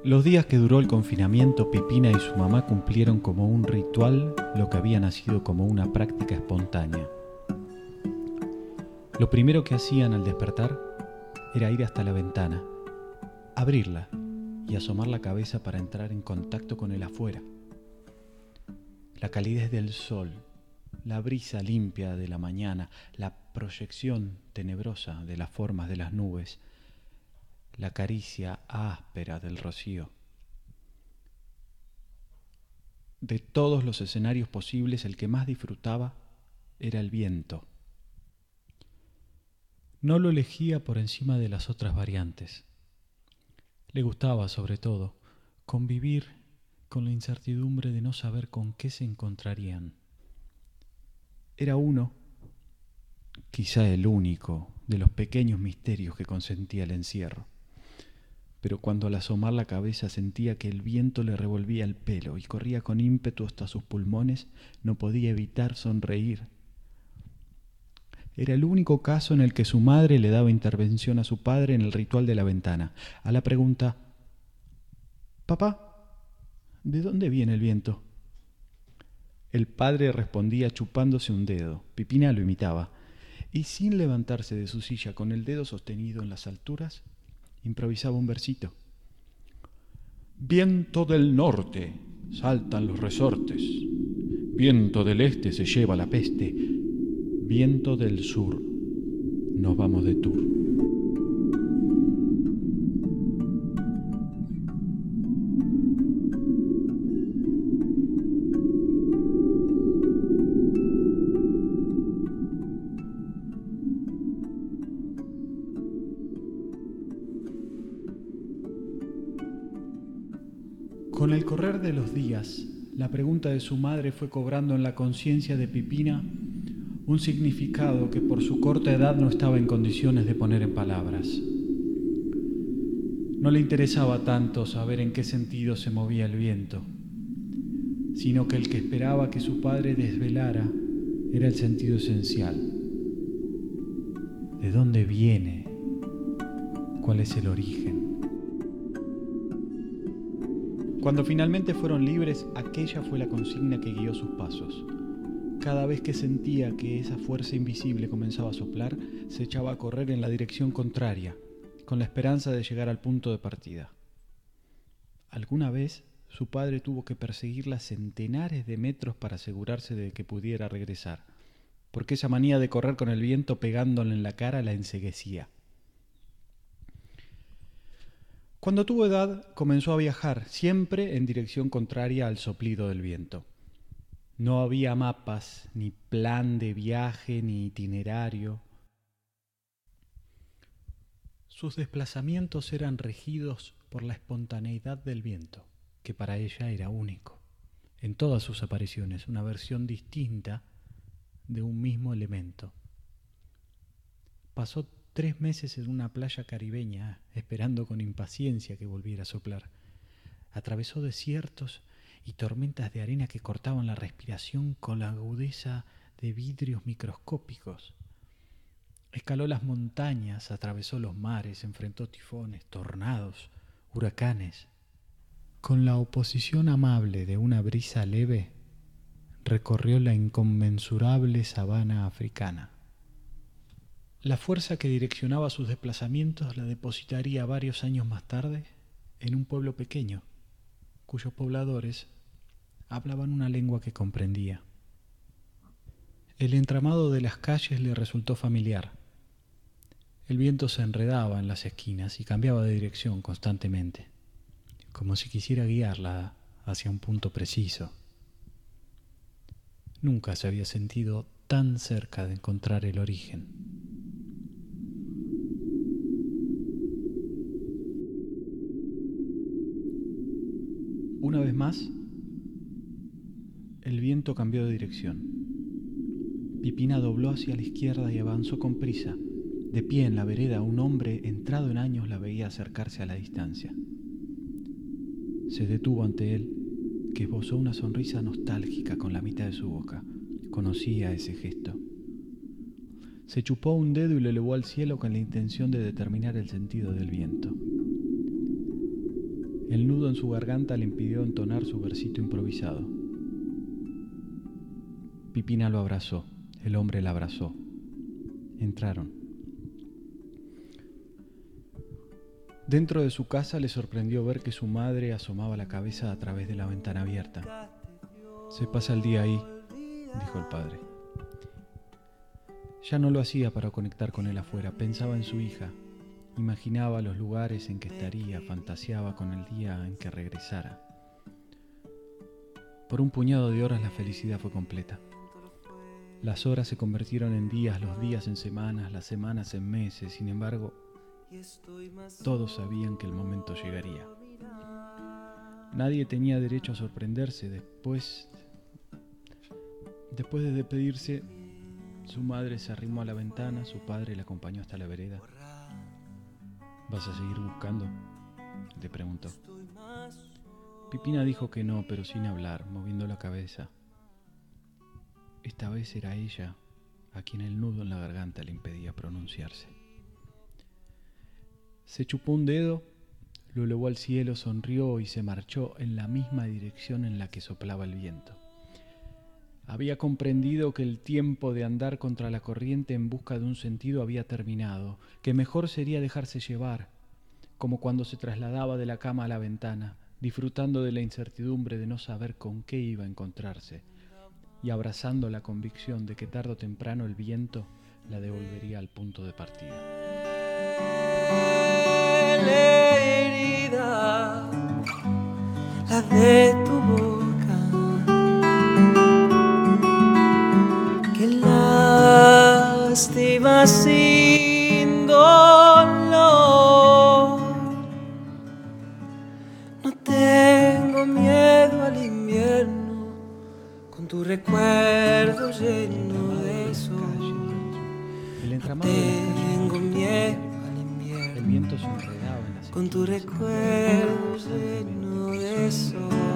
Los días que duró el confinamiento, Pipina y su mamá cumplieron como un ritual lo que había nacido como una práctica espontánea. Lo primero que hacían al despertar era ir hasta la ventana, abrirla y asomar la cabeza para entrar en contacto con el afuera. La calidez del sol, la brisa limpia de la mañana, la proyección tenebrosa de las formas de las nubes, la caricia áspera del rocío. De todos los escenarios posibles, el que más disfrutaba era el viento. No lo elegía por encima de las otras variantes. Le gustaba, sobre todo, convivir con la incertidumbre de no saber con qué se encontrarían. Era uno, quizá el único, de los pequeños misterios que consentía el encierro. Pero cuando al asomar la cabeza sentía que el viento le revolvía el pelo y corría con ímpetu hasta sus pulmones, no podía evitar sonreír. Era el único caso en el que su madre le daba intervención a su padre en el ritual de la ventana. A la pregunta: «Papá, ¿de dónde viene el viento?». El padre respondía chupándose un dedo. Pipina lo imitaba. Y sin levantarse de su silla con el dedo sostenido en las alturas, improvisaba un versito. Viento del norte, saltan los resortes. Viento del este se lleva la peste. Viento del sur, nos vamos de tour. Con el correr de los días, la pregunta de su madre fue cobrando en la conciencia de Pipina un significado que por su corta edad no estaba en condiciones de poner en palabras. No le interesaba tanto saber en qué sentido se movía el viento, sino que el que esperaba que su padre desvelara era el sentido esencial. ¿De dónde viene? ¿Cuál es el origen? Cuando finalmente fueron libres, aquella fue la consigna que guió sus pasos. Cada vez que sentía que esa fuerza invisible comenzaba a soplar, se echaba a correr en la dirección contraria, con la esperanza de llegar al punto de partida. Alguna vez, su padre tuvo que perseguirla centenares de metros para asegurarse de que pudiera regresar, porque esa manía de correr con el viento pegándole en la cara la enceguecía. Cuando tuvo edad, comenzó a viajar, siempre en dirección contraria al soplido del viento. No había mapas, ni plan de viaje, ni itinerario. Sus desplazamientos eran regidos por la espontaneidad del viento, que para ella era único. En todas sus apariciones, una versión distinta de un mismo elemento. Pasó 3 meses en una playa caribeña, esperando con impaciencia que volviera a soplar. Atravesó desiertos y tormentas de arena que cortaban la respiración con la agudeza de vidrios microscópicos. Escaló las montañas, atravesó los mares, enfrentó tifones, tornados, huracanes. Con la oposición amable de una brisa leve, recorrió la inconmensurable sabana africana. La fuerza que direccionaba sus desplazamientos la depositaría varios años más tarde en un pueblo pequeño, cuyos pobladores hablaban una lengua que comprendía. El entramado de las calles le resultó familiar. El viento se enredaba en las esquinas y cambiaba de dirección constantemente, como si quisiera guiarla hacia un punto preciso. Nunca se había sentido tan cerca de encontrar el origen. Una vez más, el viento cambió de dirección. Pipina dobló hacia la izquierda y avanzó con prisa. De pie en la vereda, un hombre entrado en años la veía acercarse a la distancia. Se detuvo ante él, que esbozó una sonrisa nostálgica con la mitad de su boca. Conocía ese gesto. Se chupó un dedo y lo elevó al cielo con la intención de determinar el sentido del viento. El nudo en su garganta le impidió entonar su versito improvisado. Pipina lo abrazó, el hombre la abrazó. Entraron. Dentro de su casa le sorprendió ver que su madre asomaba la cabeza a través de la ventana abierta. «Se pasa el día ahí», dijo el padre. Ya no lo hacía para conectar con él afuera, pensaba en su hija, imaginaba los lugares en que estaría, fantaseaba con el día en que regresara. Por un puñado de horas la felicidad fue completa. Las horas se convirtieron en días, los días en semanas, las semanas en meses. Sin embargo, todos sabían que el momento llegaría. Nadie tenía derecho a sorprenderse. Después de despedirse, su madre se arrimó a la ventana, su padre la acompañó hasta la vereda. «¿Vas a seguir buscando?», le preguntó. Pipina dijo que no, pero sin hablar, moviendo la cabeza. Esta vez era ella a quien el nudo en la garganta le impedía pronunciarse. Se chupó un dedo, lo elevó al cielo, sonrió y se marchó en la misma dirección en la que soplaba el viento. Había comprendido que el tiempo de andar contra la corriente en busca de un sentido había terminado, que mejor sería dejarse llevar, como cuando se trasladaba de la cama a la ventana, disfrutando de la incertidumbre de no saber con qué iba a encontrarse, y abrazando la convicción de que tarde o temprano el viento la devolvería al punto de partida. La herida, la de tu boca, que lástima sin dolor. No tengo miedo al invierno, con tu recuerdo lleno de sol. El entramado Tengo miedo al el invierno, viento se enredaba en las con tu recuerdo lleno de sol.